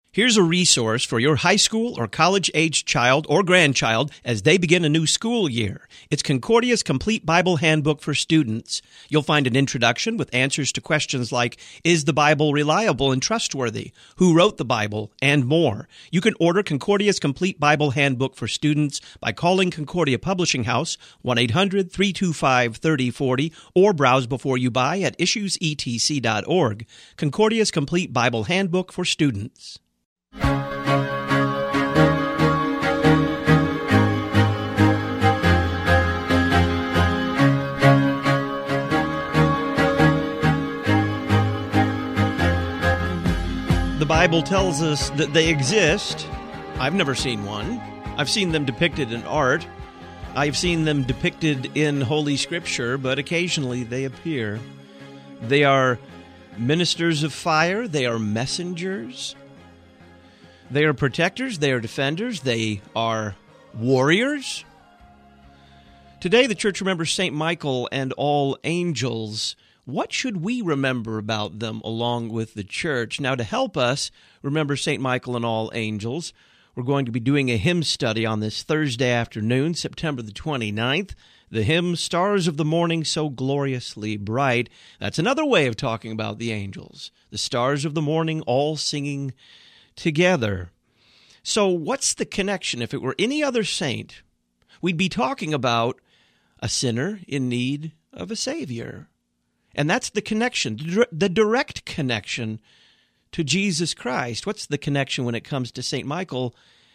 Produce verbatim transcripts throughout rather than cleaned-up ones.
Here's a resource for your high school or college-aged child or grandchild as they begin a new school year. It's Concordia's Complete Bible Handbook for Students. You'll find an introduction with answers to questions like, is the Bible reliable and trustworthy? Who wrote the Bible? And more. You can order Concordia's Complete Bible Handbook for Students by calling Concordia Publishing House, one eight hundred, three two five, three oh four oh, or browse before you buy at issues e t c dot org. Concordia's Complete Bible Handbook for Students. The Bible tells us that they exist. I've never seen one. I've seen them depicted in art. I've seen them depicted in Holy Scripture, but occasionally they appear. They are ministers of fire. They are messengers. They are protectors, they are defenders, they are warriors. Today, the church remembers Saint Michael and all angels. What should we remember about them along with the church? Now, to help us remember Saint Michael and all angels, we're going to be doing a hymn study on this Thursday afternoon, September the twenty-ninth. The hymn, Stars of the Morning So Gloriously Bright. That's another way of talking about the angels. The stars of the morning all singing together. So what's the connection? If it were any other saint, we'd be talking about a sinner in need of a Savior. And that's the connection, the direct connection to Jesus Christ. What's the connection when it comes to Saint Michael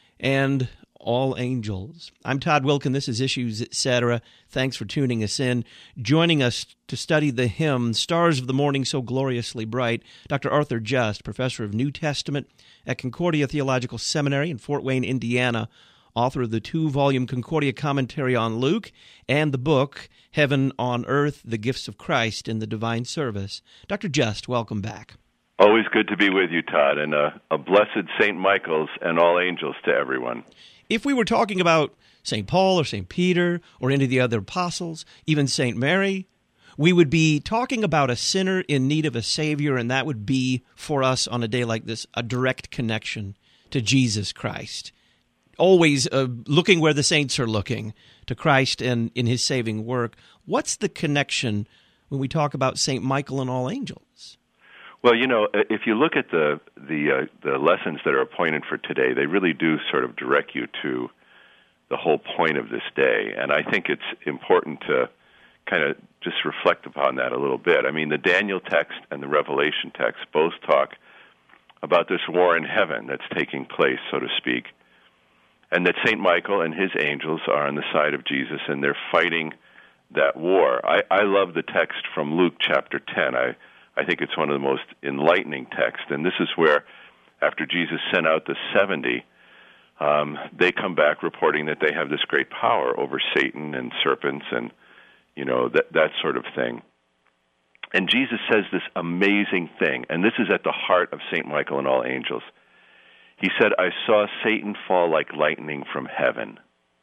and all angels? I'm Todd Wilkin. This is Issues, et cetera. Thanks for tuning us in. Joining us to study the hymn, Stars of the Morning So Gloriously Bright, Doctor Arthur Just, professor of New Testament at Concordia Theological Seminary in Fort Wayne, Indiana, author of the two-volume Concordia Commentary on Luke and the book, Heaven on Earth, The Gifts of Christ in the Divine Service. Doctor Just, welcome back. Always good to be with you, Todd, and a, a blessed Saint Michael's and all angels to everyone. If we were talking about Saint Paul or Saint Peter or any of the other apostles, even Saint Mary, we would be talking about a sinner in need of a Savior, and that would be, for us on a day like this, a direct connection to Jesus Christ. Always uh, looking where the saints are looking, to Christ and in His saving work. What's the connection when we talk about Saint Michael and all angels? Well, you know, if you look at the the uh, the lessons that are appointed for today, they really do sort of direct you to the whole point of this day. And I think it's important to kind of just reflect upon that a little bit. I mean, the Daniel text and the Revelation text both talk about this war in heaven that's taking place, so to speak, and that Saint Michael and his angels are on the side of Jesus, and they're fighting that war. I, I love the text from Luke chapter ten. I I think it's one of the most enlightening texts, and this is where, after Jesus sent out the seventy, um, they come back reporting that they have this great power over Satan and serpents and, you know, that that sort of thing. And Jesus says this amazing thing, and this is at the heart of Saint Michael and all angels. He said, I saw Satan fall like lightning from heaven.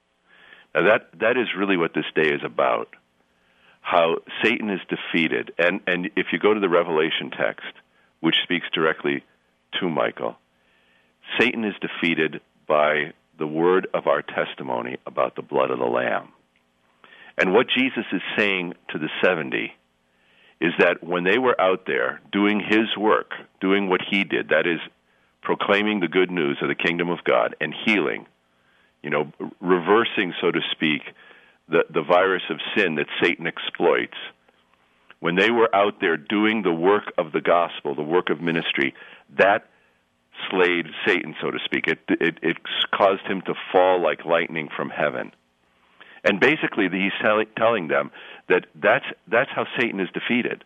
Now that that is really what this day is about. How Satan is defeated. And, and if you go to the Revelation text, which speaks directly to Michael, Satan is defeated by the word of our testimony about the blood of the Lamb. And what Jesus is saying to the seventy is that when they were out there doing His work, doing what He did, that is, proclaiming the good news of the kingdom of God and healing, you know, reversing, so to speak, the, the virus of sin that Satan exploits, when they were out there doing the work of the gospel, the work of ministry, that slayed Satan, so to speak. It, it, it caused him to fall like lightning from heaven. And basically, he's telling, telling them that that's, that's how Satan is defeated,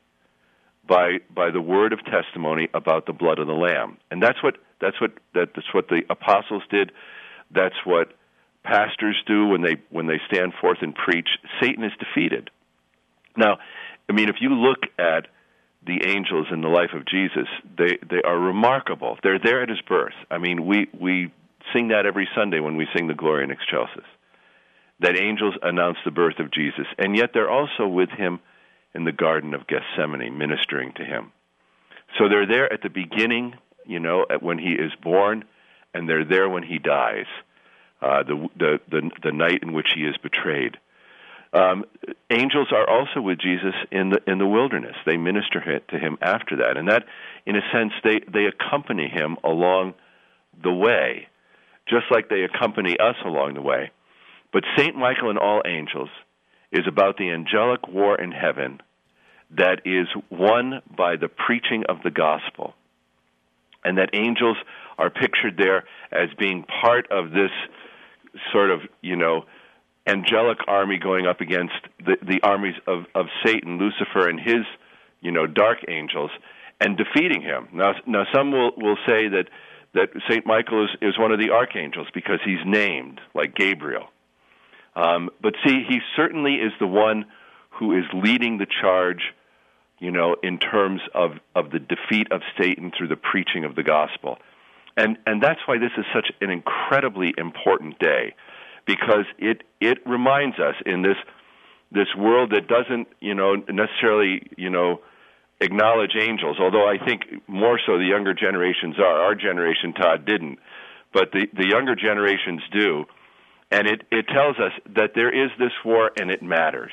by by the word of testimony about the blood of the Lamb. And that's what that's what that's what the apostles did. That's what pastors do when they when they stand forth and preach. Satan is defeated. Now, I mean, if you look at the angels in the life of Jesus, they they are remarkable. They're there at His birth. I mean, we we sing that every Sunday when we sing the Gloria in Excelsis, that angels announce the birth of Jesus, and yet they're also with Him in the Garden of Gethsemane, ministering to Him. So they're there at the beginning, you know, when he is born, and they're there when he dies, uh, the, the the the night in which he is betrayed. Um, angels are also with Jesus in the in the wilderness. They minister to him after that, and that, in a sense, they they accompany him along the way, just like they accompany us along the way. But Saint Michael and all angels is about the angelic war in heaven that is won by the preaching of the gospel, and that angels are pictured there as being part of this sort of, you know, angelic army going up against the, the armies of, of Satan, Lucifer, and his, you know, dark angels, and defeating him. Now, now some will, will say that, that Saint Michael is, is one of the archangels because he's named, like Gabriel. Um, but see, he certainly is the one who is leading the charge, you know, in terms of, of the defeat of Satan through the preaching of the gospel. And and that's why this is such an incredibly important day, because it it reminds us in this this world that doesn't, you know, necessarily, you know, acknowledge angels, although I think more so the younger generations are. Our generation, Todd, didn't, but the, the younger generations do. And it, it tells us that there is this war and it matters.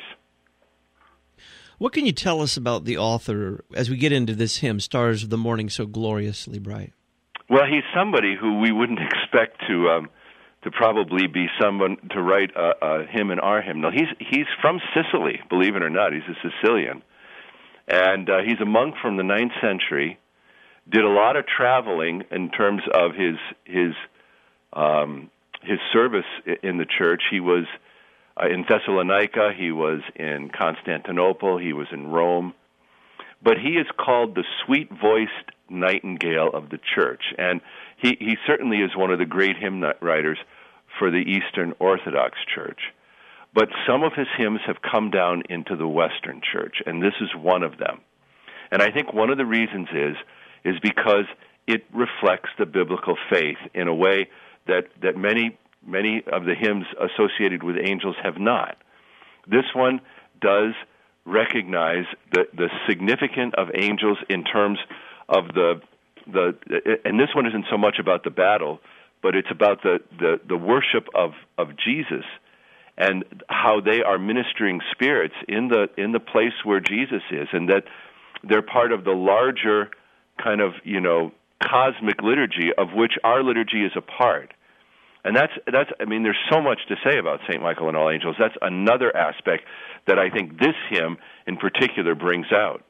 What can you tell us about the author as we get into this hymn, Stars of the Morning So Gloriously Bright? Well, he's somebody who we wouldn't expect to um, to probably be someone to write a, a hymn in our hymnal. He's he's from Sicily, believe it or not. He's a Sicilian, and uh, he's a monk from the ninth century. Did a lot of traveling in terms of his his um, his service in the church. He was uh, in Thessalonica. He was in Constantinople. He was in Rome. But he is called the sweet-voiced nightingale of the church, and he, he certainly is one of the great hymn writers for the Eastern Orthodox Church. But some of his hymns have come down into the Western Church, and this is one of them. And I think one of the reasons is is because it reflects the biblical faith in a way that, that many many of the hymns associated with angels have not. This one does recognize the, the significance of angels in terms of the the and this one isn't so much about the battle, but it's about the, the, the worship of, of Jesus and how they are ministering spirits in the in the place where Jesus is, and that they're part of the larger kind of, you know, cosmic liturgy of which our liturgy is a part. And that's, that's I mean, there's so much to say about Saint Michael and all angels. That's another aspect that I think this hymn in particular brings out.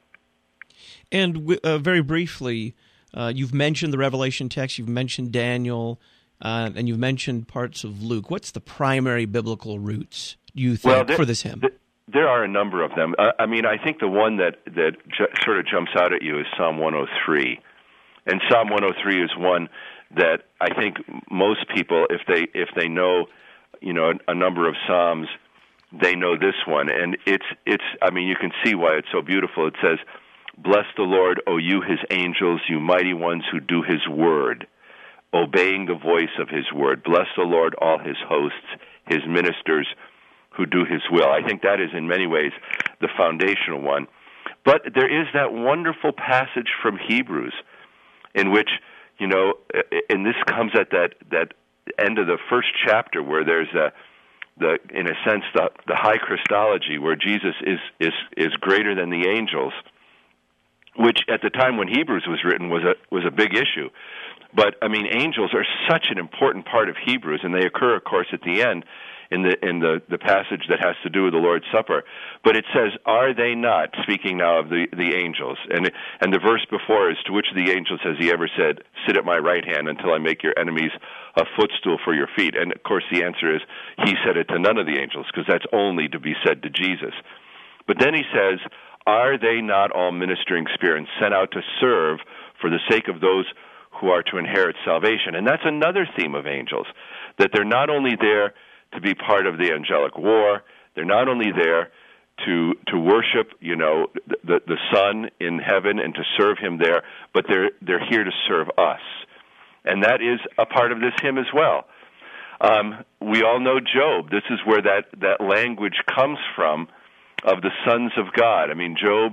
And uh, very briefly, uh, you've mentioned the Revelation text, you've mentioned Daniel, uh, and you've mentioned parts of Luke. What's the primary biblical roots, you think, well, there, for this hymn? There are a number of them. Uh, I mean, I think the one that, that ju- sort of jumps out at you is Psalm one oh three. And Psalm one oh three is one that I think most people, if they if they know, you know, a, a number of psalms, they know this one, and it's it's. I mean, you can see why it's so beautiful. It says, "Bless the Lord, O you His angels, you mighty ones who do His word, obeying the voice of His word. Bless the Lord, all His hosts, His ministers who do His will." I think that is in many ways the foundational one. But there is that wonderful passage from Hebrews, in which, you know, and this comes at that, that end of the first chapter where there's a, the, in a sense, the, the high Christology where Jesus is, is, is greater than the angels, which at the time when Hebrews was written was a, was a big issue. But, I mean, angels are such an important part of Hebrews, and they occur, of course, at the end in the in the, the passage that has to do with the Lord's Supper. But it says, "Are they not," speaking now of the, the angels, and and the verse before is, "To which of the angels has He ever said, 'Sit at my right hand until I make your enemies a footstool for your feet'?" And, of course, the answer is, He said it to none of the angels, because that's only to be said to Jesus. But then He says, "Are they not all ministering spirits sent out to serve for the sake of those who are to inherit salvation?" And that's another theme of angels, that they're not only there to be part of the angelic war, they're not only there to to worship, you know, the the Son in heaven and to serve Him there, but they're they're here to serve us, and that is a part of this hymn as well. Um, we all know Job. This is where that that language comes from, of the sons of God. I mean, Job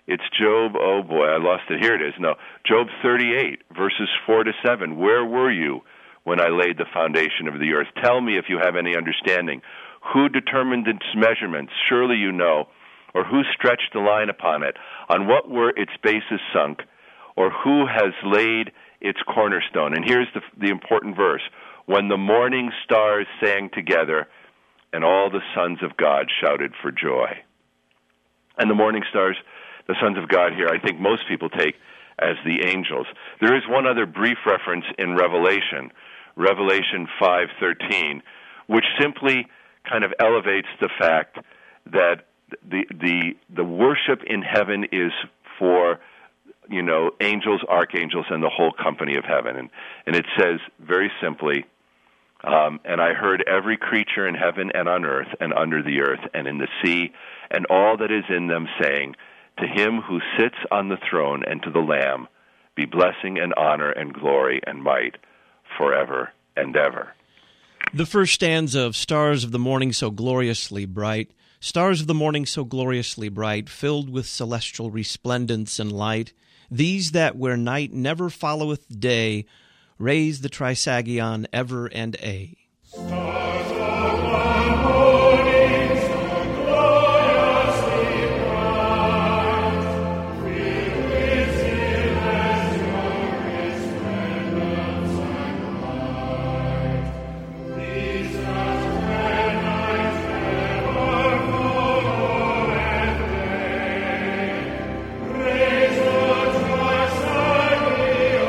It's Job, oh boy, I lost it. Here it is. No, Job thirty-eight, verses four to seven. Where were you when I laid the foundation of the earth? Tell me if you have any understanding. Who determined its measurements? Surely you know. Or who stretched the line upon it? On what were its bases sunk? Or who has laid its cornerstone? And here's the, the important verse. When the morning stars sang together, and all the sons of God shouted for joy. And the morning stars, the sons of God here, I think most people take as the angels. There is one other brief reference in Revelation, Revelation five thirteen, which simply kind of elevates the fact that the the the worship in heaven is for, you know, angels, archangels, and the whole company of heaven. And, and it says very simply, Um, and I heard every creature in heaven and on earth and under the earth and in the sea and all that is in them saying, to him who sits on the throne and to the Lamb be blessing and honor and glory and might forever and ever. The first stanza of Stars of the Morning So Gloriously Bright, stars of the morning so gloriously bright, filled with celestial resplendence and light, these that where night never followeth day, raise the Trisagion ever and aye. Stars of one morning so gloriously bright, filled with celestial resplendence and light. These that when night never follow and day, raise the Trisagion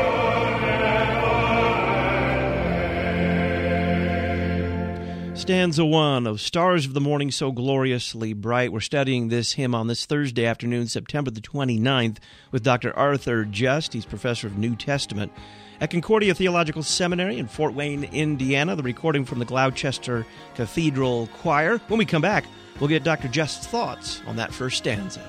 Stanza one of Stars of the Morning So Gloriously Bright. We're studying this hymn on this Thursday afternoon, September the twenty-ninth, with Doctor Arthur Just. He's professor of New Testament at Concordia Theological Seminary in Fort Wayne, Indiana. The recording from the Gloucester Cathedral Choir. When we come back, we'll get Doctor Just's thoughts on that first stanza.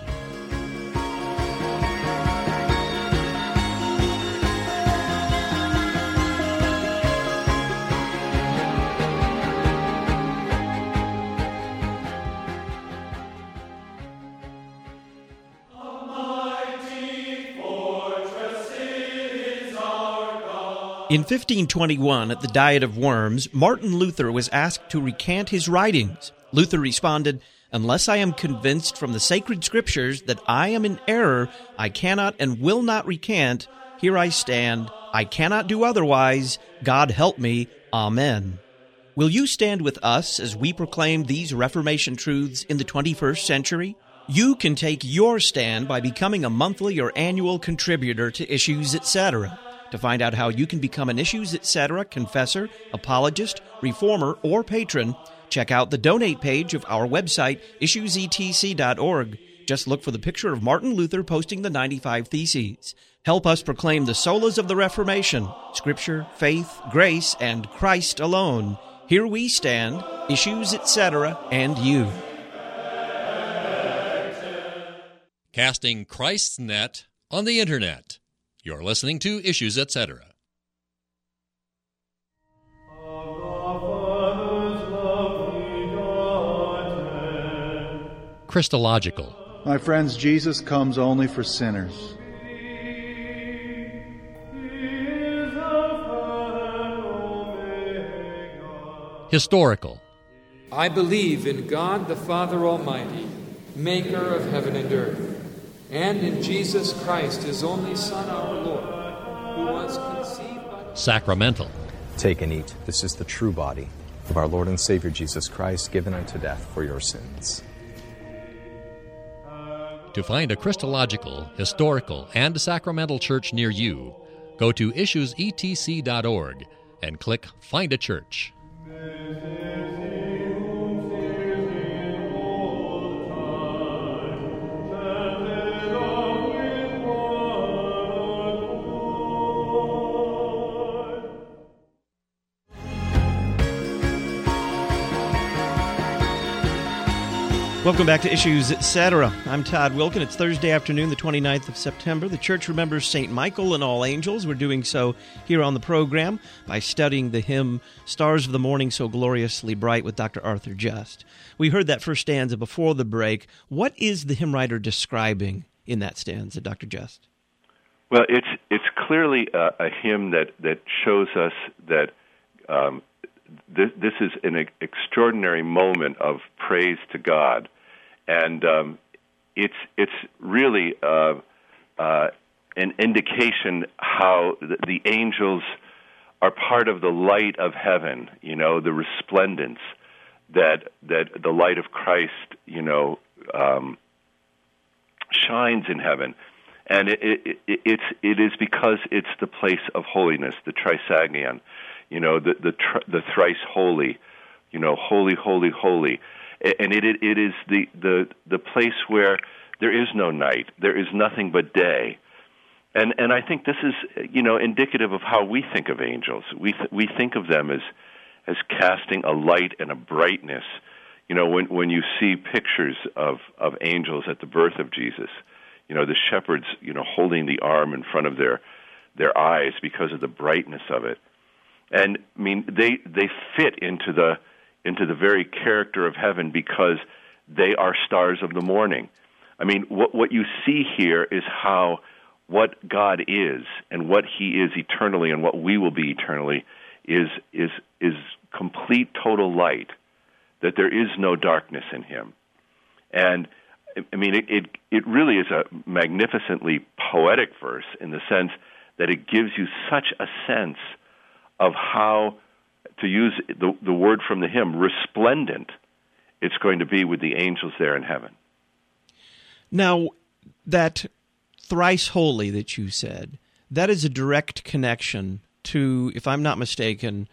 In fifteen twenty-one, at the Diet of Worms, Martin Luther was asked to recant his writings. Luther responded, "Unless I am convinced from the sacred scriptures that I am in error, I cannot and will not recant. Here I stand. I cannot do otherwise. God help me. Amen." Will you stand with us as we proclaim these Reformation truths in the twenty-first century? You can take your stand by becoming a monthly or annual contributor to Issues, et cetera. To find out how you can become an Issues, et cetera confessor, apologist, reformer, or patron, check out the donate page of our website, issues e t c dot org. Just look for the picture of Martin Luther posting the ninety-five Theses. Help us proclaim the solas of the Reformation, Scripture, faith, grace, and Christ alone. Here we stand, Issues, et cetera, and you. Casting Christ's net on the Internet. You're listening to Issues, et cetera. Christological. My friends, Jesus comes only for sinners. Historical. I believe in God the Father Almighty, maker of heaven and earth, and in Jesus Christ, his only Son, our Lord, who was conceived by... Sacramental. Take and eat. This is the true body of our Lord and Savior Jesus Christ, given unto death for your sins. To find a Christological, historical, and sacramental church near you, go to issues e t c dot org and click Find a Church. Welcome back to Issues, et cetera. I'm Todd Wilkin. It's Thursday afternoon, the twenty-ninth of September. The Church remembers Saint Michael and all angels. We're doing so here on the program by studying the hymn, Stars of the Morning So Gloriously Bright, with Doctor Arthur Just. We heard that first stanza before the break. What is the hymn writer describing in that stanza, Doctor Just? Well, it's it's clearly a, a hymn that, that shows us that um, th- this is an extraordinary moment of praise to God, and um, it's it's really uh, uh, an indication how the, the angels are part of the light of heaven. You know, the resplendence that that the light of Christ, you know, um, shines in heaven. And it, it, it, it's it is because it's the place of holiness, the trisagion, you know, the the, tr- the thrice holy, you know, holy, holy, holy, and it it, it is the, the the place where there is no night, there is nothing but day, and and I think this is, you know, indicative of how we think of angels. We th- we think of them as as casting a light and a brightness. You know, when when you see pictures of of angels at the birth of Jesus. You know, the shepherds, you know, holding the arm in front of their their eyes because of the brightness of it. And I mean, they they fit into the into the very character of heaven because they are stars of the morning. I mean, what what you see here is how what God is and what He is eternally and what we will be eternally is is is complete total light. That there is no darkness in Him. And I mean, it, it it really is a magnificently poetic verse in the sense that it gives you such a sense of how, to use the, the word from the hymn, resplendent it's going to be with the angels there in heaven. Now, that thrice holy that you said, that is a direct connection to, if I'm not mistaken,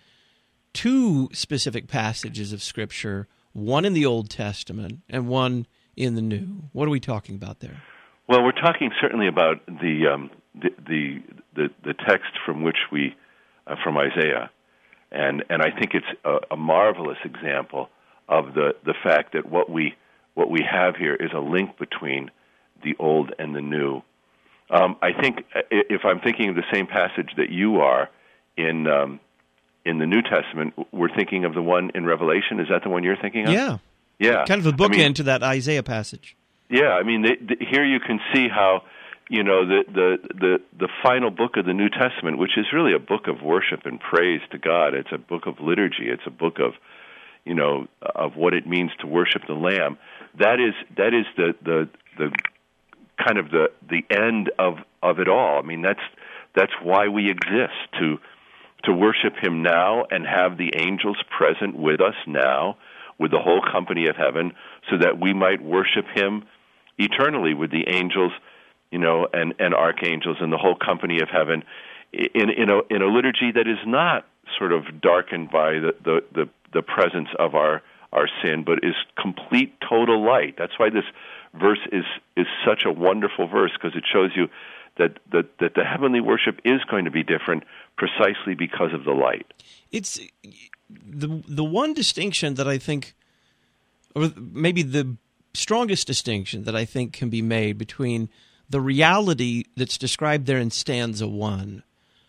two specific passages of Scripture, one in the Old Testament and one in the New. What are we talking about there? Well, we're talking certainly about the um, the, the the the text from which we uh, from Isaiah, and and I think it's a, a marvelous example of the, the fact that what we what we have here is a link between the Old and the New. Um, I think if I'm thinking of the same passage that you are in um, in the New Testament, we're thinking of the one in Revelation. Is that the one you're thinking of? Yeah. Yeah, kind of a bookend I mean, to that Isaiah passage. Yeah, I mean, the, the, here you can see how, you know, the, the the the final book of the New Testament, which is really a book of worship and praise to God. It's a book of liturgy. It's a book of, you know, of what it means to worship the Lamb. That is that is the the, the kind of the, the end of, of it all. I mean, that's that's why we exist, to to worship Him now and have the angels present with us now, with the whole company of heaven, so that we might worship Him eternally with the angels, you know, and, and archangels and the whole company of heaven, in in a in a liturgy that is not sort of darkened by the the, the, the presence of our, our sin, but is complete total light. That's why this verse is is such a wonderful verse, because it shows you that, that that the heavenly worship is going to be different precisely because of the light. It's the the one distinction that I think, or maybe the strongest distinction that I think can be made between the reality that's described there in stanza one,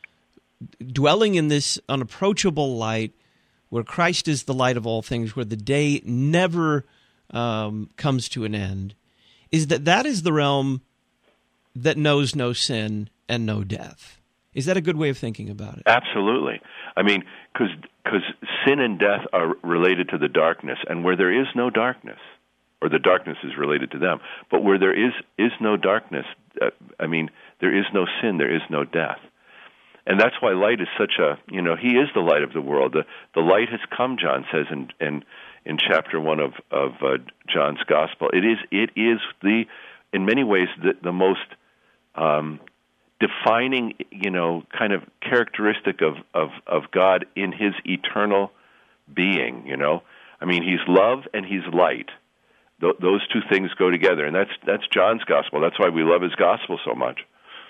dwelling in this unapproachable light where Christ is the light of all things, where the day never um, comes to an end, is that that is the realm that knows no sin and no death. Is that a good way of thinking about it? Absolutely. I mean, because because sin and death are related to the darkness, and where there is no darkness, or the darkness is related to them, but where there is, is no darkness, uh, I mean, there is no sin, there is no death. And that's why light is such a, you know, He is the light of the world. The, the light has come, John says in in, in chapter one of, of uh, John's Gospel. It is, it is the, in many ways, the, the most um, defining, you know, kind of characteristic of, of, of God in His eternal being, you know. I mean, He's love and He's light. Th- those two things go together, and that's that's John's Gospel. That's why we love his Gospel so much.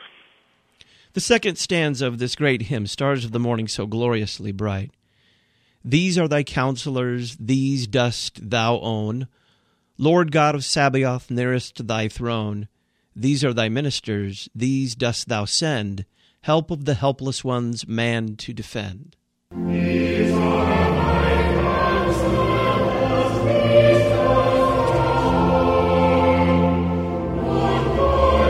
The second stanza of this great hymn, Stars of the Morning So Gloriously Bright. These are thy counselors, these dost thou own. Lord God of Sabaoth, nearest thy throne. These are thy ministers, these dost thou send, help of the helpless ones, man to defend. These are thy counselors, these dost thou own. Lord God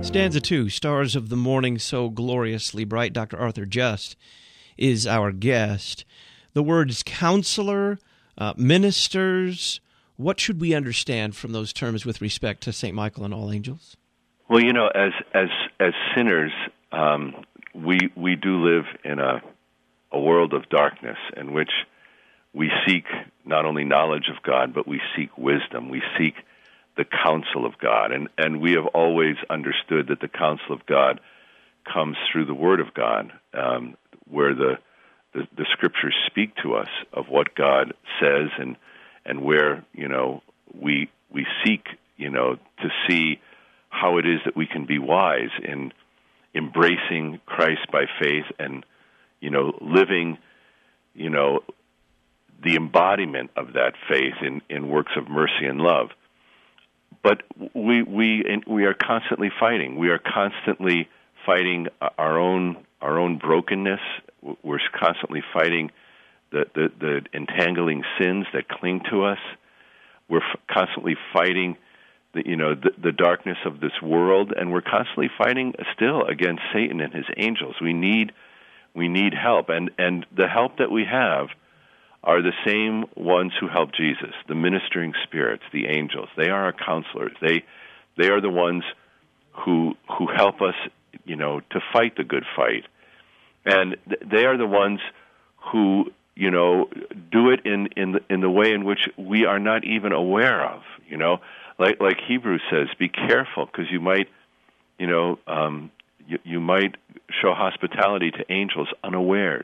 Stanza two, Stars of the Morning So Gloriously Bright. Doctor Arthur Just is our guest. The words counselor, uh, ministers, what should we understand from those terms with respect to Saint Michael and all angels? Well, you know, as as as sinners, um, we we do live in a a world of darkness in which we seek not only knowledge of God, but we seek wisdom. We seek the counsel of God. And, and we have always understood that the counsel of God comes through the Word of God, um, where the, the the Scriptures speak to us of what God says, and and where, you know, we we seek, you know, to see how it is that we can be wise in embracing Christ by faith and, you know, living, you know, the embodiment of that faith in, in works of mercy and love. But we we we are constantly fighting. We are constantly fighting our own our own brokenness. We're constantly fighting the, the, the entangling sins that cling to us. We're f- constantly fighting the you know the, the darkness of this world, and we're constantly fighting still against Satan and his angels. We need we need help, and and the help that we have are the same ones who help Jesus, the ministering spirits, the angels. They are our counselors. They they are the ones who who help us, you know, to fight the good fight. And th- they are the ones who, you know, do it in in the, in the way in which we are not even aware of, you know. Like like Hebrews says, be careful, because you might, you know, um, you, you might show hospitality to angels unawares.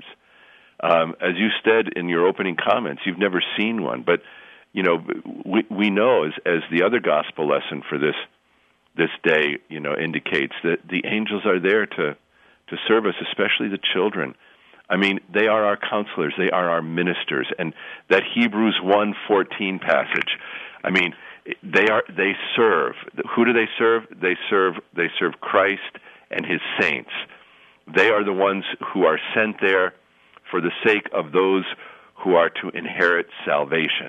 Um, as you said in your opening comments, you've never seen one, but you know we we know, as as the other gospel lesson for this this day, you know, indicates that the angels are there to to serve us, especially the children. I mean, they are our counselors, they are our ministers, and that Hebrews one fourteen passage. I mean, they are they serve. Who do they serve? They serve they serve Christ and His saints. They are the ones who are sent there for the sake of those who are to inherit salvation.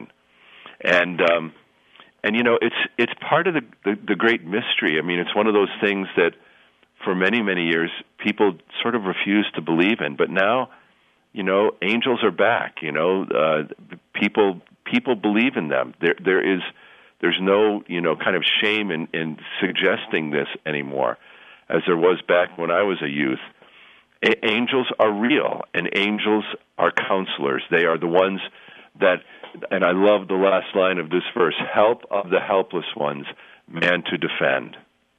And, um, and you know, it's it's part of the, the, the great mystery. I mean, it's one of those things that for many, many years people sort of refused to believe in. But now, you know, angels are back, you know. Uh, people people believe in them. There There is, there's no, you know, kind of shame in, in suggesting this anymore, as there was back when I was a youth. A- angels are real, and angels are counselors. They are the ones that, and I love the last line of this verse, help of the helpless ones, man to defend.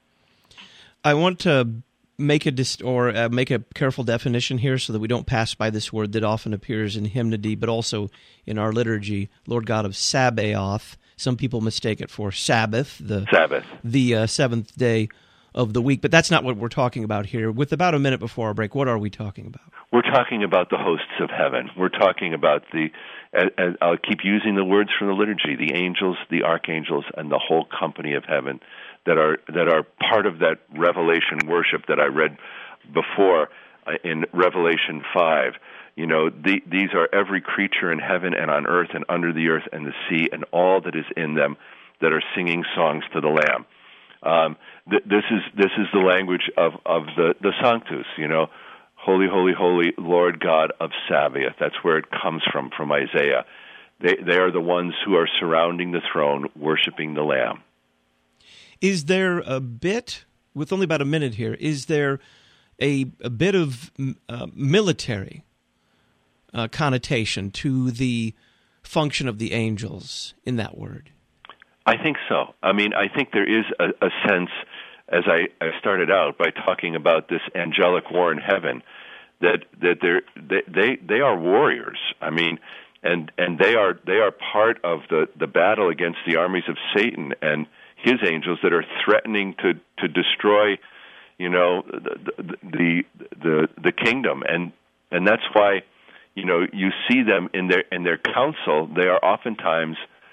I want to make a dis- or uh, make a careful definition here so that we don't pass by this word that often appears in hymnody, but also in our liturgy, Lord God of Sabaoth. Some people mistake it for Sabbath, the Sabbath, the uh, seventh day of the week, but that's not what we're talking about here. With about a minute before our break, what are we talking about? We're talking about the hosts of heaven. We're talking about the, and, and I'll keep using the words from the liturgy, the angels, the archangels, and the whole company of heaven that are that are part of that Revelation worship that I read before uh, in Revelation five. You know, the, these are every creature in heaven and on earth and under the earth and the sea and all that is in them that are singing songs to the Lamb. Um, th- this is this is the language of, of the, the Sanctus, you know, holy, holy, holy, Lord God of Sabaoth. That's where it comes from, from Isaiah. They they are the ones who are surrounding the throne, worshiping the Lamb. Is there a bit, with only about a minute here, is there a, a bit of uh, military uh, connotation to the function of the angels in that word? I think so. I mean, I think there is a, a sense, as I, I started out by talking about this angelic war in heaven, that that they're, they they they are warriors. I mean, and and they are they are part of the, the battle against the armies of Satan and his angels that are threatening to, to destroy, you know, the the the the kingdom, and and that's why, you know, you see them in their in their council. They are oftentimes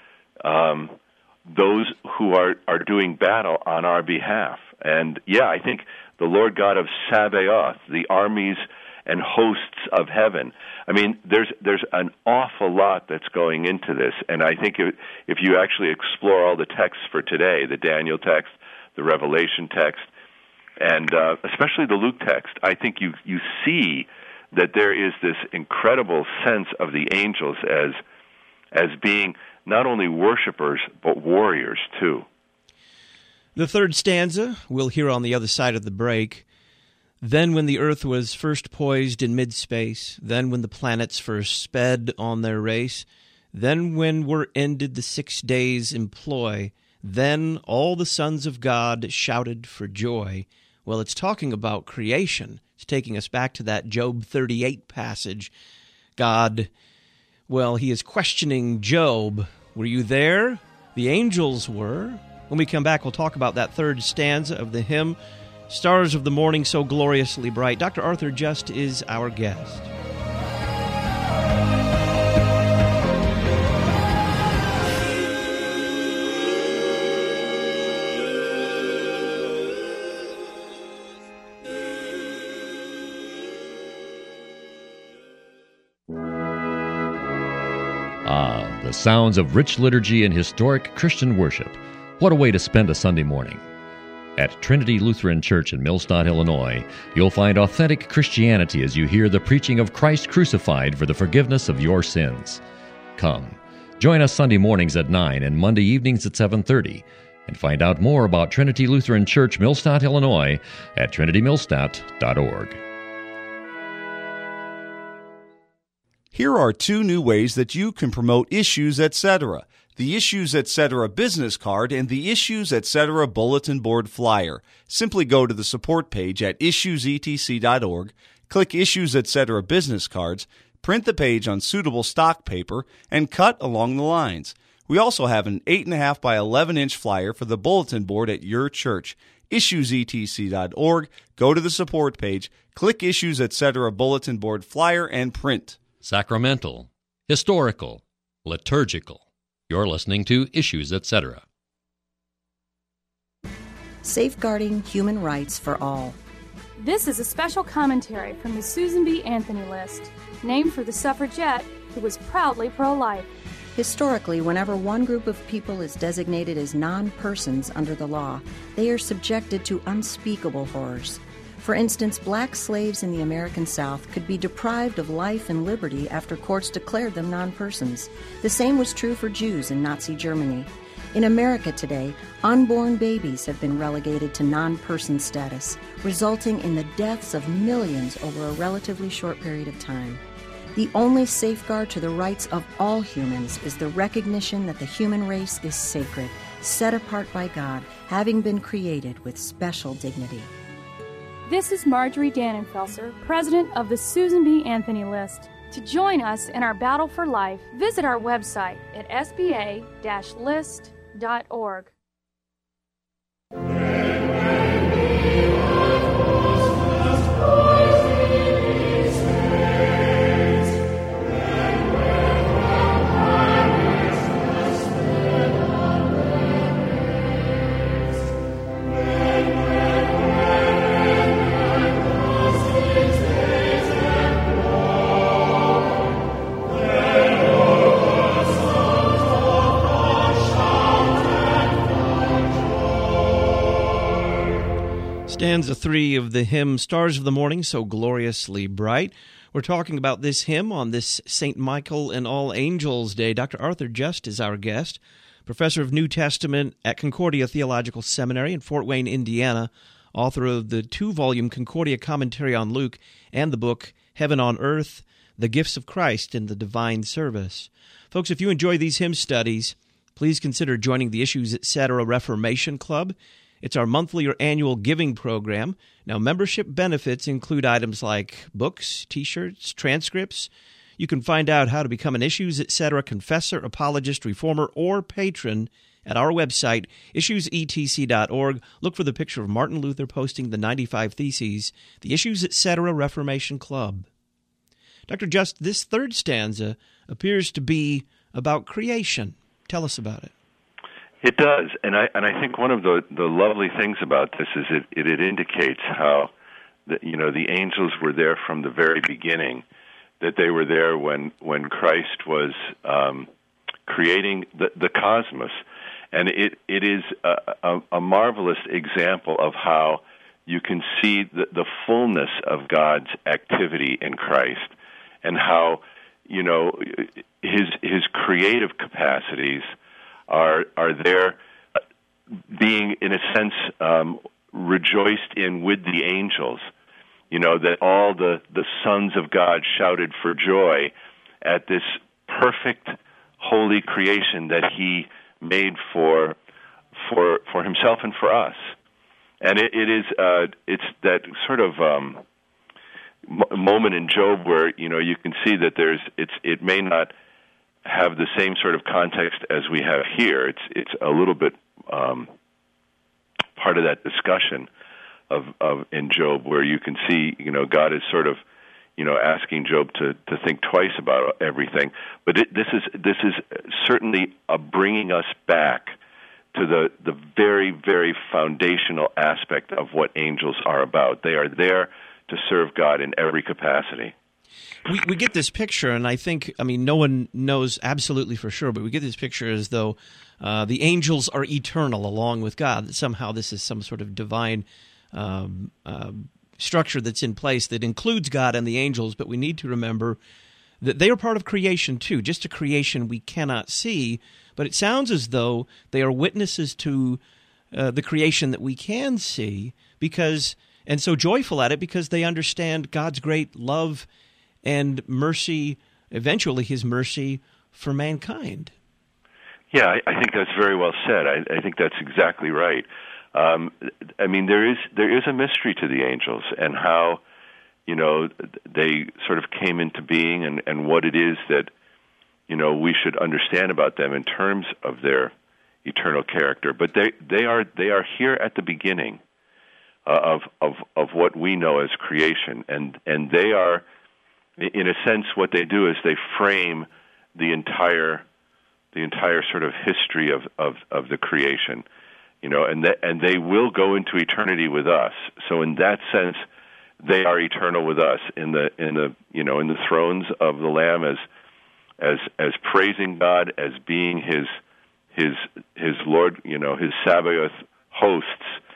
Um, those who are, are doing battle on our behalf. And, yeah, I think the Lord God of Sabaoth, the armies and hosts of heaven. I mean, there's there's an awful lot that's going into this, and I think if, if you actually explore all the texts for today, the Daniel text, the Revelation text, And uh, especially the Luke text, I think you you see that there is this incredible sense of the angels as as being not only worshipers, but warriors, too. The third stanza we'll hear on the other side of the break. Then when the earth was first poised in mid-space, then when the planets first sped on their race, then when were ended the six days' employ, then all the sons of God shouted for joy. Well, it's talking about creation. It's taking us back to that Job thirty-eight passage. God, well, he is questioning Job. Were you there? The angels were. When we come back, we'll talk about that third stanza of the hymn, Stars of the Morning So Gloriously Bright. Doctor Arthur Just is our guest. Ah, the sounds of rich liturgy and historic Christian worship. What a way to spend a Sunday morning. At Trinity Lutheran Church in Millstadt, Illinois, you'll find authentic Christianity as you hear the preaching of Christ crucified for the forgiveness of your sins. Come, join us Sunday mornings at nine and Monday evenings at seven thirty, and find out more about Trinity Lutheran Church, Millstadt, Illinois, at trinity millstadt dot org. Here are two new ways that you can promote Issues Etc. The Issues Etc. business card and the Issues Etc. bulletin board flyer. Simply go to the support page at issues e t c dot org, click Issues Etc. business cards, print the page on suitable stock paper, and cut along the lines. We also have an eight point five by eleven inch flyer for the bulletin board at your church. issues e t c dot org, go to the support page, click Issues Etc. bulletin board flyer, and print. Sacramental, historical, liturgical. You're listening to Issues Etc. Safeguarding Human Rights for All. This is a special commentary from the Susan B. Anthony List, named for the suffragette who was proudly pro-life. Historically, whenever one group of people is designated as non-persons under the law, they are subjected to unspeakable horrors. For instance, black slaves in the American South could be deprived of life and liberty after courts declared them non-persons. The same was true for Jews in Nazi Germany. In America today, unborn babies have been relegated to non-person status, resulting in the deaths of millions over a relatively short period of time. The only safeguard to the rights of all humans is the recognition that the human race is sacred, set apart by God, having been created with special dignity. This is Marjorie Dannenfelser, president of the Susan B. Anthony List. To join us in our battle for life, visit our website at s b a dash list dot org. Stanza three of the hymn, Stars of the Morning So Gloriously Bright. We're talking about this hymn on this Saint Michael and All Angels Day. Doctor Arthur Just is our guest, professor of New Testament at Concordia Theological Seminary in Fort Wayne, Indiana, author of the two-volume Concordia Commentary on Luke and the book Heaven on Earth, The Gifts of Christ in the Divine Service. Folks, if you enjoy these hymn studies, please consider joining the Issues Etc. Reformation Club. It's our monthly or annual giving program. Now, membership benefits include items like books, T-shirts, transcripts. You can find out how to become an Issues Etc. confessor, apologist, reformer, or patron at our website, issues e t c dot org. Look for the picture of Martin Luther posting the ninety-five Theses, the Issues Etc. Reformation Club. Doctor Just, this third stanza appears to be about creation. Tell us about it. It does, and I and I think one of the, the lovely things about this is it, it, it indicates how the, you know the angels were there from the very beginning, that they were there when when Christ was um, creating the, the cosmos, and it it is a, a, a marvelous example of how you can see the, the fullness of God's activity in Christ, and how, you know, his his creative capacities are are there, being in a sense um, rejoiced in with the angels. You know, that all the, the sons of God shouted for joy at this perfect, holy creation that he made for for for himself and for us. And it, it is uh, it's that sort of um, moment in Job where, you know, you can see that there's it's it may not have the same sort of context as we have here. It's it's a little bit um, part of that discussion of of in Job, where you can see, you know, God is sort of, you know, asking Job to, to think twice about everything. But it, this is this is certainly a bringing us back to the the very, very foundational aspect of what angels are about. They are there to serve God in every capacity. We we get this picture, and I think, I mean, no one knows absolutely for sure, but we get this picture as though uh, the angels are eternal along with God. That somehow this is some sort of divine um, uh, structure that's in place that includes God and the angels, but we need to remember that they are part of creation too, just a creation we cannot see, but it sounds as though they are witnesses to uh, the creation that we can see, because and so joyful at it because they understand God's great love and mercy, eventually his mercy for mankind. Yeah, I, I think that's very well said. I, I think that's exactly right. Um, I mean, there is there is a mystery to the angels and how, you know, they sort of came into being, and, and what it is that, you know, we should understand about them in terms of their eternal character. But they they are they are here at the beginning uh, of of of what we know as creation, and and they are, in a sense, what they do is they frame the entire the entire sort of history of of, of the creation. You know, and that, and they will go into eternity with us. So in that sense, they are eternal with us in the in the you know in the thrones of the Lamb, as as as praising God, as being his his his Lord, you know, his Sabaoth hosts,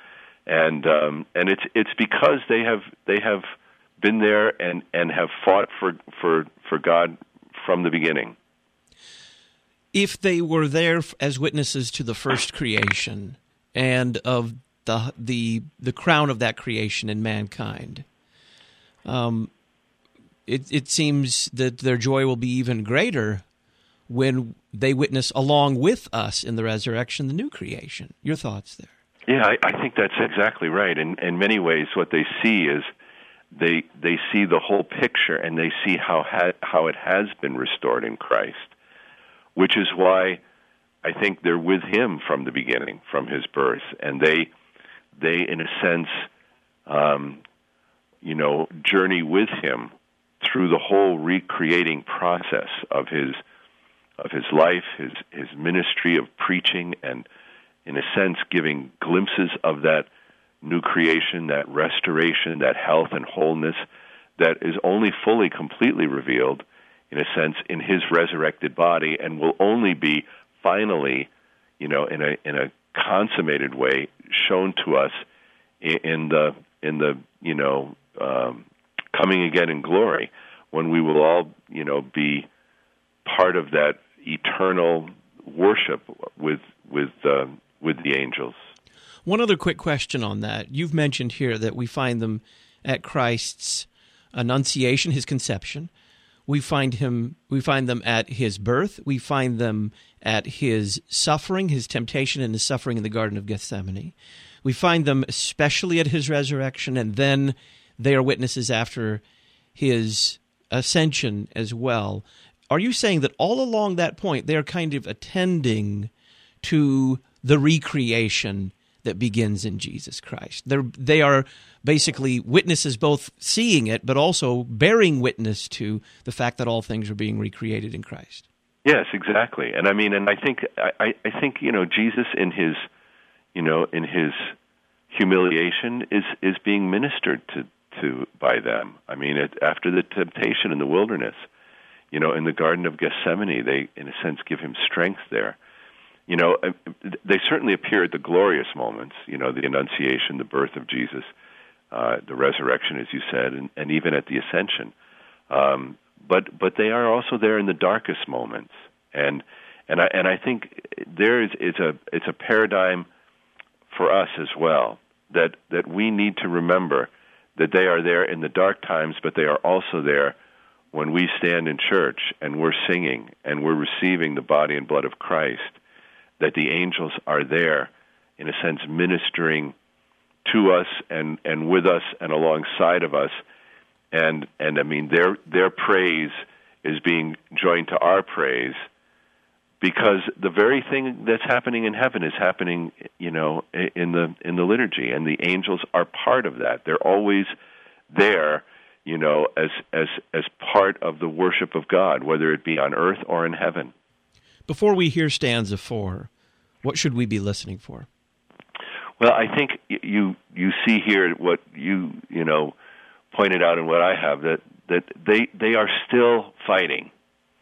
and um, and it's it's because they have they have been there and, and have fought for for for God from the beginning. If they were there as witnesses to the first creation and of the the the crown of that creation in mankind, um, it it seems that their joy will be even greater when they witness along with us in the resurrection, the new creation. Your thoughts there? Yeah, I, I think that's exactly right. In in many ways, what they see is they they see the whole picture, and they see how ha- how it has been restored in Christ, which is why I think they're with him from the beginning, from his birth, and they, they in a sense, um, you know, journey with him through the whole recreating process of his, of his life, his his ministry of preaching, and in a sense, giving glimpses of that new creation, that restoration, that health and wholeness that is only fully, completely revealed, in a sense, in his resurrected body, and will only be finally, you know, in a in a consummated way, shown to us in, in the in the you know um, coming again in glory, when we will all, you know, be part of that eternal worship with with uh, with the angels. One other quick question on that. You've mentioned here that we find them at Christ's annunciation, his conception. We find him. We find them at his birth. We find them at his suffering, his temptation, and his suffering in the Garden of Gethsemane. We find them especially at his resurrection, and then they are witnesses after his ascension as well. Are you saying that all along that point they are kind of attending to the recreation that begins in Jesus Christ? They're, they are basically witnesses, both seeing it, but also bearing witness to the fact that all things are being recreated in Christ. Yes, exactly. And I mean, and I think, I, I think, you know, Jesus in his, you know, in his humiliation is, is being ministered to, to by them. I mean, it, after the temptation in the wilderness, you know, in the Garden of Gethsemane, they, in a sense, give him strength there. You know, they certainly appear at the glorious moments, you know, the Annunciation, the birth of Jesus. uh, the resurrection, as you said, and, and even at the ascension. Um, but but they are also there in the darkest moments, and and I and I think there is it's a it's a paradigm for us as well, that that we need to remember that they are there in the dark times, but they are also there when we stand in church and we're singing and we're receiving the body and blood of Christ, that the angels are there, in a sense, ministering to us and, and with us and alongside of us. And and I mean, their their praise is being joined to our praise, because the very thing that's happening in heaven is happening, you know, in the in the liturgy, and the angels are part of that. They're always there, you know, as as as part of the worship of God, whether it be on earth or in heaven. Before we hear stanza four, what should we be listening for? Well, I think you you see here what you you know pointed out, and what I have, that that they they are still fighting.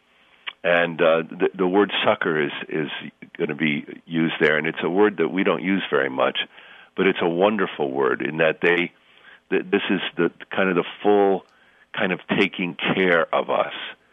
And uh, the, the word succor is, is going to be used there, and it's a word that we don't use very much, but it's a wonderful word in that they, that this is the kind of the full kind of taking care of us,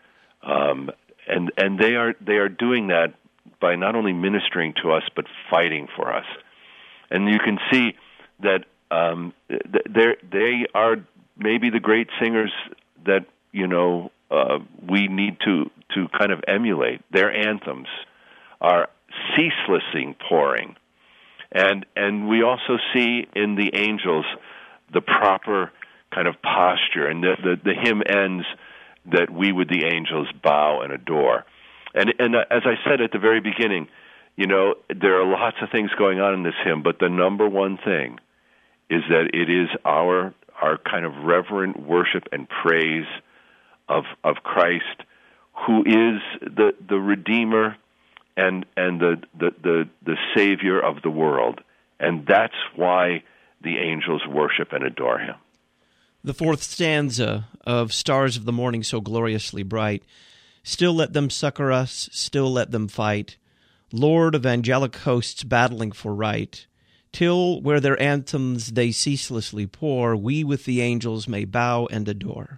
um, and and they are they are doing that by not only ministering to us but fighting for us, and you can see that um, they they are maybe the great singers that you know. Uh, we need to, to kind of emulate. Their anthems are ceaselessly pouring. And and we also see in the angels the proper kind of posture, and the, the, the hymn ends that we with the angels bow and adore. And, and as I said at the very beginning, you know, there are lots of things going on in this hymn, but the number one thing is that it is our our kind of reverent worship and praise of of Christ, who is the the Redeemer and and the, the, the, the Savior of the world. And that's why the angels worship and adore him. The fourth stanza of Stars of the Morning So Gloriously Bright, still let them succor us, still let them fight, Lord of angelic hosts battling for right, till where their anthems they ceaselessly pour, we with the angels may bow and adore.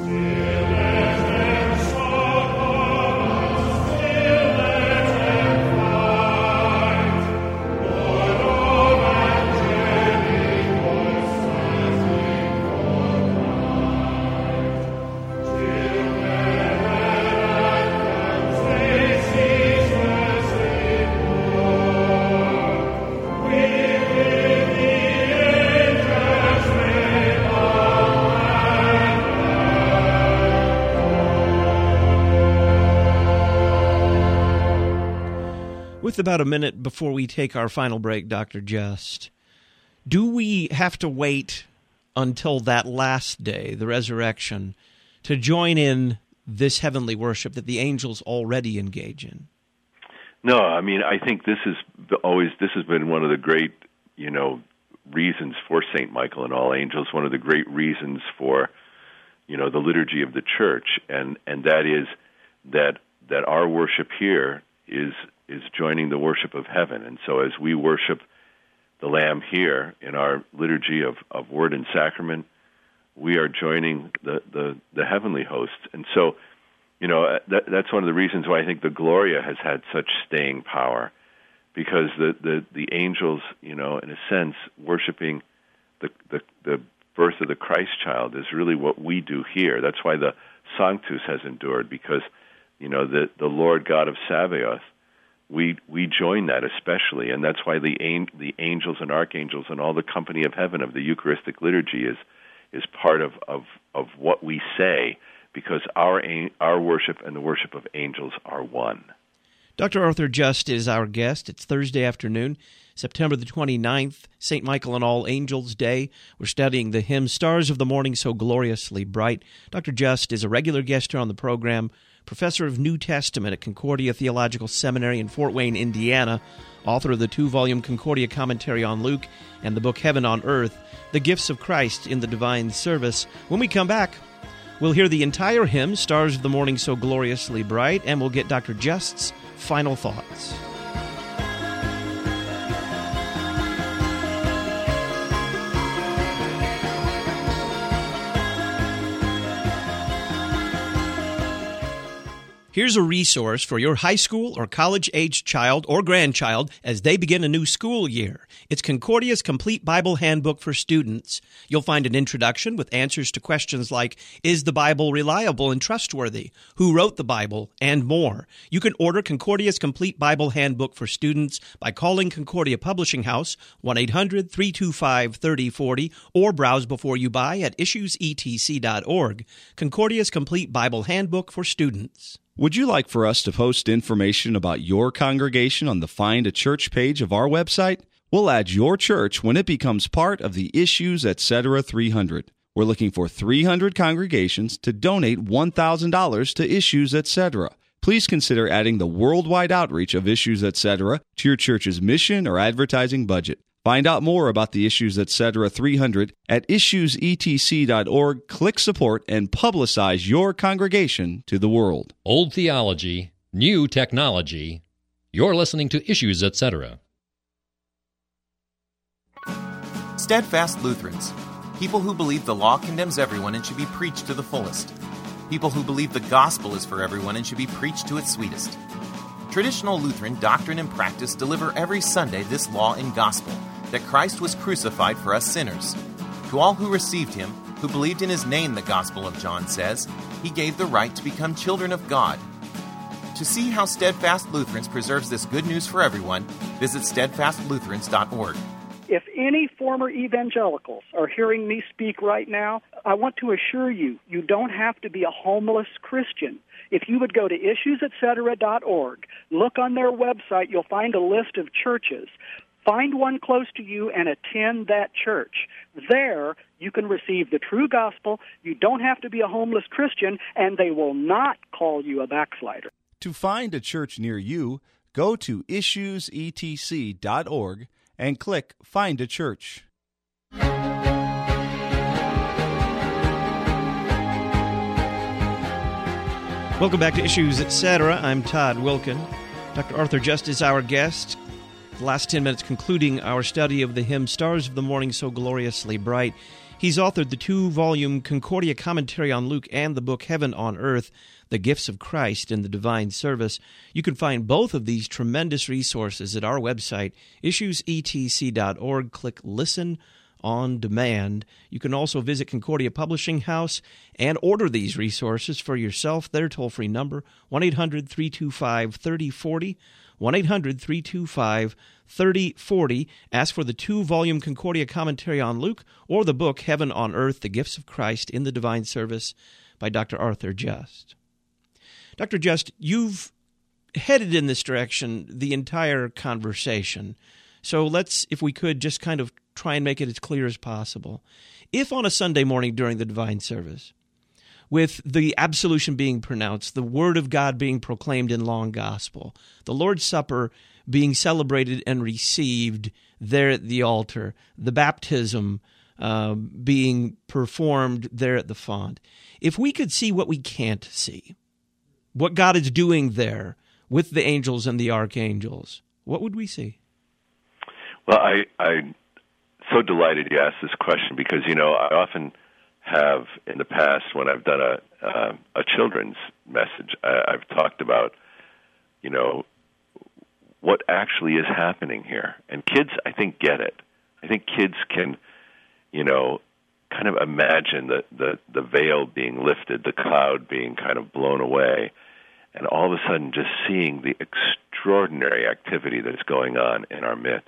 With about a minute before we take our final break, Doctor Just, do we have to wait until that last day, the resurrection, to join in this heavenly worship that the angels already engage in? No, I mean, I think this is always, this has been one of the great, you know, reasons for Saint Michael and all angels, one of the great reasons for, you know, the liturgy of the church, and, and that is that that our worship here is is joining the worship of heaven. And so as we worship the Lamb here in our liturgy of, of word and sacrament, we are joining the, the, the heavenly hosts. And so, you know, that, that's one of the reasons why I think the Gloria has had such staying power, because the, the, the angels, you know, in a sense, worshiping the, the, the birth of the Christ child is really what we do here. That's why the Sanctus has endured, because, you know, the, the Lord God of Sabaoth, We we join that especially, and that's why the the angels and archangels and all the company of heaven of the Eucharistic liturgy is is part of, of, of what we say, because our our worship and the worship of angels are one. Doctor Arthur Just is our guest. It's Thursday afternoon, September the twenty-ninth, Saint Michael and All Angels Day. We're studying the hymn, Stars of the Morning So Gloriously Bright. Doctor Just is a regular guest here on the program, professor of New Testament at Concordia Theological Seminary in Fort Wayne, Indiana, author of the two-volume Concordia Commentary on Luke and the book Heaven on Earth, The Gifts of Christ in the Divine Service. When we come back, we'll hear the entire hymn, Stars of the Morning So Gloriously Bright, and we'll get Doctor Just's final thoughts. Here's a resource for your high school or college-aged child or grandchild as they begin a new school year. It's Concordia's Complete Bible Handbook for Students. You'll find an introduction with answers to questions like, is the Bible reliable and trustworthy? Who wrote the Bible? And more. You can order Concordia's Complete Bible Handbook for Students by calling Concordia Publishing House, one eight hundred, three two five, three oh four oh, or browse before you buy at issues e t c dot org. Concordia's Complete Bible Handbook for Students. Would you like for us to post information about your congregation on the Find a Church page of our website? We'll add your church when it becomes part of the Issues Etc. three hundred. We're looking for three hundred congregations to donate one thousand dollars to Issues Etc. Please consider adding the worldwide outreach of Issues Etc. to your church's mission or advertising budget. Find out more about the Issues Etc. three hundred at issues e t c dot org. Click support and publicize your congregation to the world. Old theology, new technology. You're listening to Issues Etc. Steadfast Lutherans. People who believe the law condemns everyone and should be preached to the fullest. People who believe the gospel is for everyone and should be preached to its sweetest. Traditional Lutheran doctrine and practice deliver every Sunday this law and gospel, that Christ was crucified for us sinners. To all who received him, who believed in his name, the Gospel of John says, he gave the right to become children of God. To see how Steadfast Lutherans preserves this good news for everyone, visit steadfast lutherans dot org. If any former evangelicals are hearing me speak right now, I want to assure you, you don't have to be a homeless Christian. If you would go to issues etc dot org, look on their website, you'll find a list of churches. Find one close to you and attend that church. There, you can receive the true gospel. You don't have to be a homeless Christian, and they will not call you a backslider. To find a church near you, go to issues e t c dot org and click Find a Church. Welcome back to Issues Etc. I'm Todd Wilkin. Doctor Arthur Just is our guest. The last ten minutes concluding our study of the hymn Stars of the Morning So Gloriously Bright. He's authored the two-volume Concordia Commentary on Luke and the book Heaven on Earth, The Gifts of Christ in the Divine Service. You can find both of these tremendous resources at our website, issues e t c dot org. Click Listen on Demand. You can also visit Concordia Publishing House and order these resources for yourself. Their toll-free number, one eight hundred, three two five, three oh four oh, one eight hundred, three two five, three oh four oh. Ask for the two-volume Concordia Commentary on Luke or the book Heaven on Earth, The Gifts of Christ in the Divine Service by Doctor Arthur Just. Doctor Just, you've headed in this direction the entire conversation. So let's, if we could, just kind of try and make it as clear as possible. If on a Sunday morning during the divine service, with the absolution being pronounced, the Word of God being proclaimed in long gospel, the Lord's Supper being celebrated and received there at the altar, the baptism uh, being performed there at the font, if we could see what we can't see, what God is doing there with the angels and the archangels, what would we see? Well, I, I'm so delighted you asked this question because, you know, I often have in the past when I've done a uh, a children's message, I, I've talked about, you know, what actually is happening here. And kids, I think, get it. I think kids can, you know, kind of imagine the, the, the veil being lifted, the cloud being kind of blown away, and all of a sudden just seeing the extraordinary activity that's going on in our midst.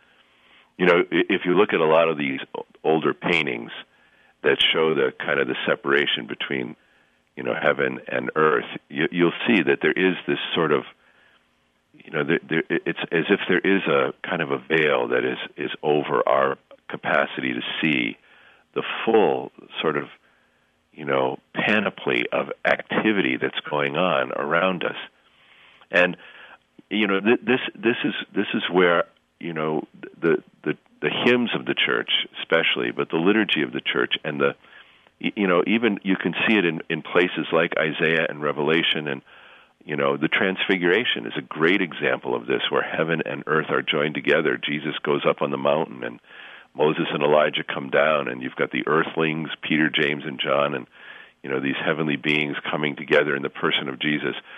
You know, if you look at a lot of these older paintings that show the kind of the separation between, you know, heaven and earth, you, you'll see that there is this sort of, you know, there, there, it's as if there is a kind of a veil that is, is over our capacity to see the full sort of, you know, panoply of activity that's going on around us. And, you know, th- this this is this is where, you know, the, the the hymns of the church especially, but the liturgy of the church and the, you know, even you can see it in, in places like Isaiah and Revelation, and, you know, the Transfiguration is a great example of this, where heaven and earth are joined together. Jesus goes up on the mountain, and Moses and Elijah come down, and you've got the earthlings, Peter, James, and John, and, you know, these heavenly beings coming together in the person of Jesus.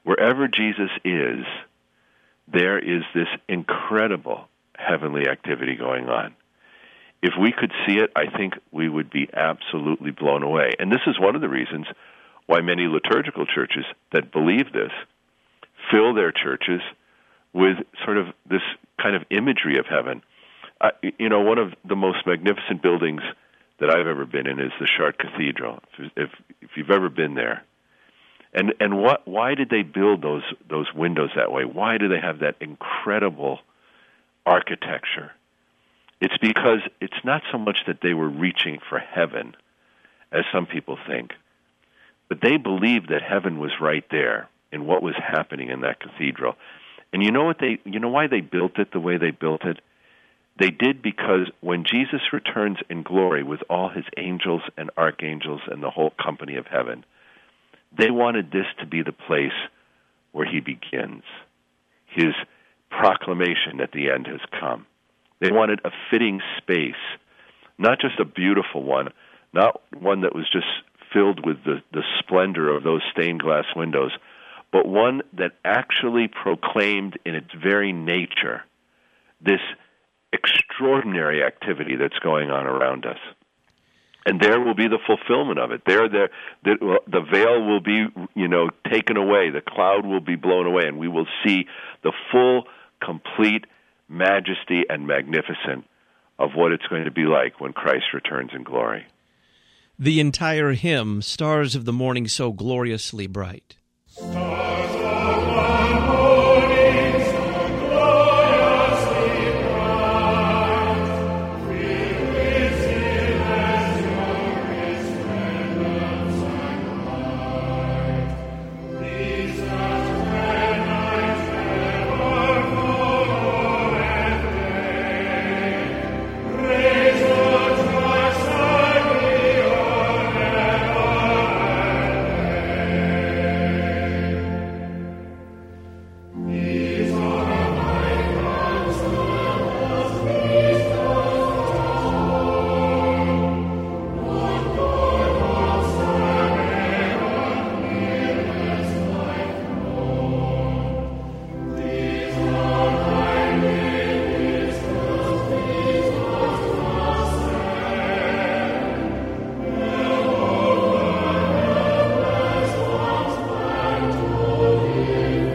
wherever Jesus is, there is this incredible heavenly activity going on. If we could see it, I think we would be absolutely blown away. And this is one of the reasons why many liturgical churches that believe this fill their churches with sort of this kind of imagery of heaven. Uh, you know, one of the most magnificent buildings that I've ever been in is the Chartres Cathedral, if, if, if you've ever been there. And and what? Why did they build those those windows that way? Why do they have that incredible architecture? It's because it's not so much that they were reaching for heaven, as some people think, but they believed that heaven was right there in what was happening in that cathedral. And you know what they? You know why they built it the way they built it? They did because when Jesus returns in glory with all his angels and archangels and the whole company of heaven, they wanted this to be the place where he begins. His proclamation at the end has come. They wanted a fitting space, not just a beautiful one, not one that was just filled with the, the splendor of those stained glass windows, but one that actually proclaimed in its very nature this extraordinary activity that's going on around us. And there will be the fulfillment of it. There, there, the, the veil will be, you know, taken away. The cloud will be blown away, and we will see the full, complete majesty and magnificence of what it's going to be like when Christ returns in glory. The entire hymn, Stars of the Morning So Gloriously Bright. Stars of the morning so gloriously bright, filled with silence, your resplendence and light. These last ten nights ever follow and day, raise the twilight beyond These are my consolators, these are Lord God of Sabaoth, nearest my throne. These are my witnesses, these are stand. Behold, the helpless ones back to thee.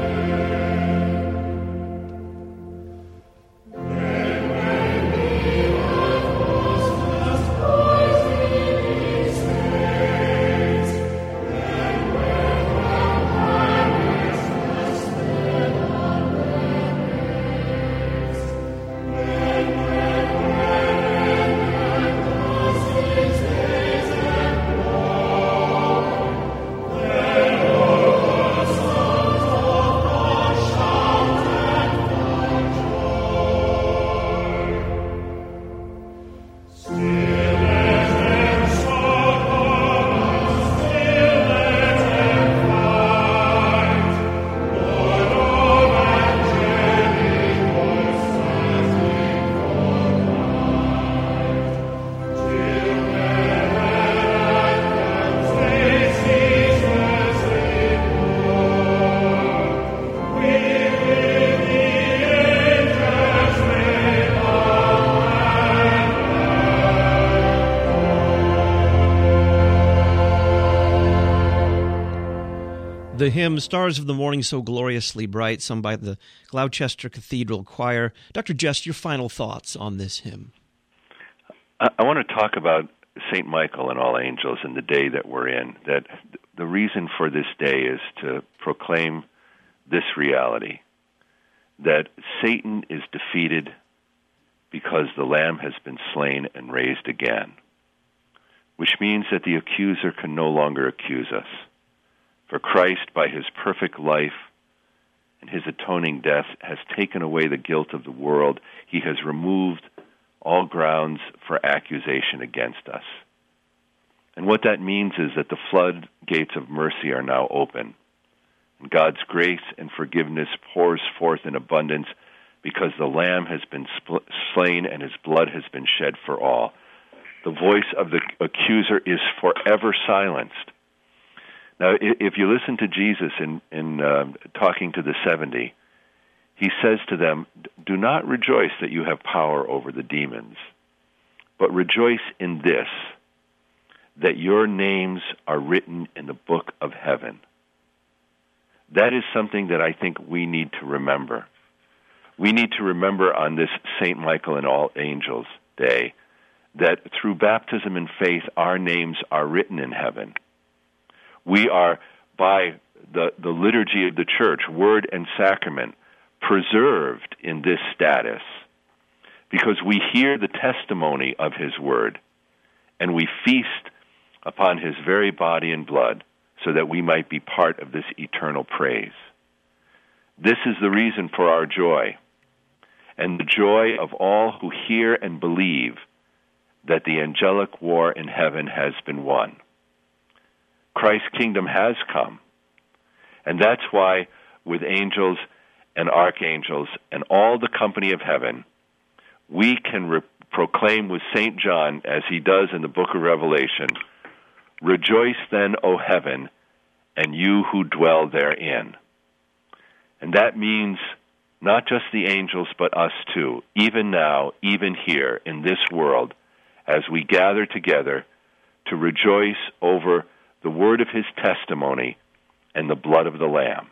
The hymn, Stars of the Morning So Gloriously Bright, sung by the Gloucester Cathedral Choir. Doctor Jess, your final thoughts on this hymn. I, I want to talk about Saint Michael and all angels and the day that we're in, that the reason for this day is to proclaim this reality, that Satan is defeated because the Lamb has been slain and raised again, which means that the accuser can no longer accuse us. For Christ, by his perfect life and his atoning death, has taken away the guilt of the world. He has removed all grounds for accusation against us. And what that means is that the floodgates of mercy are now open. And God's grace and forgiveness pours forth in abundance because the Lamb has been spl- slain and his blood has been shed for all. The voice of the accuser is forever silenced. Now, if you listen to Jesus in, in uh, talking to the seventy, he says to them, do not rejoice that you have power over the demons, but rejoice in this, that your names are written in the book of heaven. That is something that I think we need to remember. We need to remember on this Saint Michael and All Angels Day that through baptism and faith, our names are written in heaven. We are, by the, the liturgy of the church, word and sacrament, preserved in this status because we hear the testimony of his word and we feast upon his very body and blood so that we might be part of this eternal praise. This is the reason for our joy and the joy of all who hear and believe that the angelic war in heaven has been won. Christ's kingdom has come, and that's why with angels and archangels and all the company of heaven, we can re- proclaim with Saint John, as he does in the book of Revelation, rejoice then, O heaven, and you who dwell therein. And that means not just the angels, but us too, even now, even here in this world, as we gather together to rejoice over the word of his testimony and the blood of the Lamb.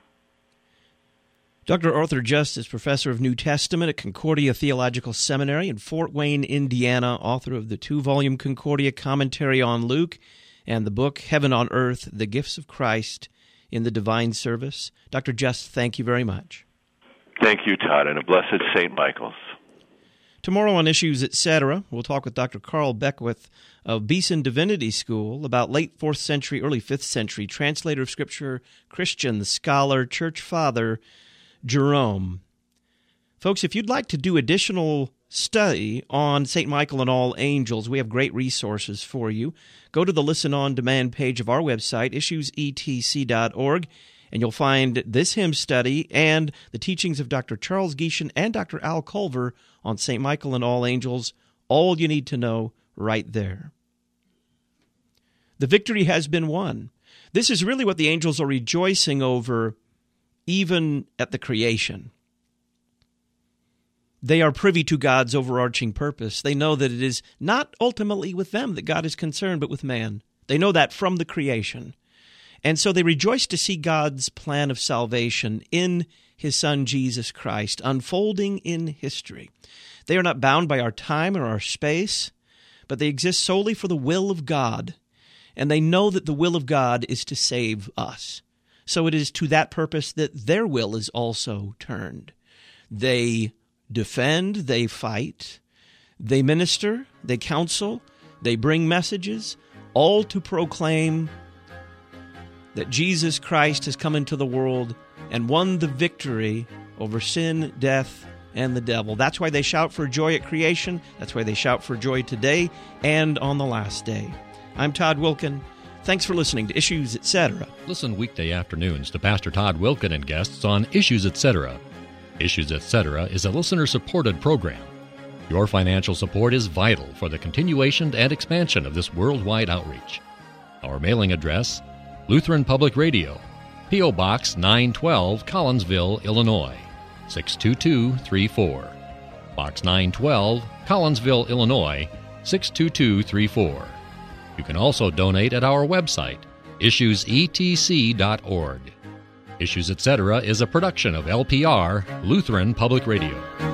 Doctor Arthur Just is professor of New Testament at Concordia Theological Seminary in Fort Wayne, Indiana, author of the two-volume Concordia Commentary on Luke and the book Heaven on Earth, The Gifts of Christ in the Divine Service. Doctor Just, thank you very much. Thank you, Todd, and a blessed Saint Michael's. Tomorrow on Issues, et cetera, we'll talk with Doctor Carl Beckwith of Beeson Divinity School about late fourth century, early fifth century translator of Scripture, Christian, scholar, church father, Jerome. Folks, if you'd like to do additional study on Saint Michael and all angels, we have great resources for you. Go to the Listen On Demand page of our website, issues e t c dot org, and you'll find this hymn study and the teachings of Doctor Charles Gieshen and Doctor Al Culver on Saint Michael and all angels, all you need to know right there. The victory has been won. This is really what the angels are rejoicing over, even at the creation. They are privy to God's overarching purpose. They know that it is not ultimately with them that God is concerned, but with man. They know that from the creation. And so they rejoice to see God's plan of salvation in his Son, Jesus Christ, unfolding in history. They are not bound by our time or our space, but they exist solely for the will of God. And they know that the will of God is to save us. So it is to that purpose that their will is also turned. They defend, they fight, they minister, they counsel, they bring messages, all to proclaim that Jesus Christ has come into the world and won the victory over sin, death, and the devil. That's why they shout for joy at creation. That's why they shout for joy today and on the last day. I'm Todd Wilken. Thanks for listening to Issues, et cetera. Listen weekday afternoons to Pastor Todd Wilken and guests on Issues, et cetera. Issues, et cetera is a listener-supported program. Your financial support is vital for the continuation and expansion of this worldwide outreach. Our mailing address, Lutheran Public Radio, P O. Box nine twelve, Collinsville, Illinois, six two two three four. Box nine twelve, Collinsville, Illinois, six two two three four. You can also donate at our website, issues e t c dot org. Issues, et cetera is a production of L P R, Lutheran Public Radio.